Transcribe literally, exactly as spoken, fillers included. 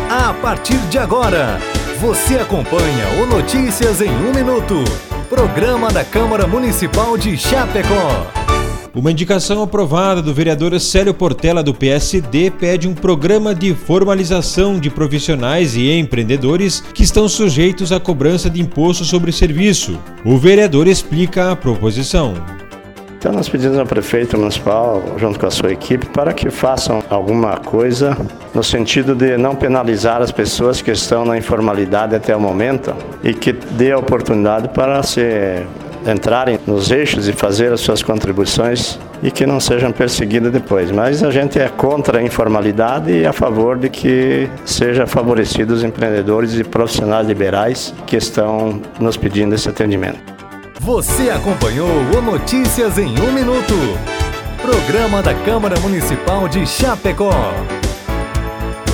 A partir de agora, você acompanha o Notícias em um Minuto, programa da Câmara Municipal de Chapecó. Uma indicação aprovada do vereador Célio Portela, do P S D, pede um programa de formalização de profissionais e empreendedores que estão sujeitos à cobrança de imposto sobre serviço. O vereador explica a proposição. Então nós pedimos ao prefeito municipal, junto com a sua equipe, para que façam alguma coisa no sentido de não penalizar as pessoas que estão na informalidade até o momento e que dê a oportunidade para se entrarem nos eixos e fazer as suas contribuições e que não sejam perseguidas depois. Mas a gente é contra a informalidade e a favor de que seja favorecidos os empreendedores e profissionais liberais que estão nos pedindo esse atendimento. Você acompanhou o Notícias em um Minuto, programa da Câmara Municipal de Chapecó.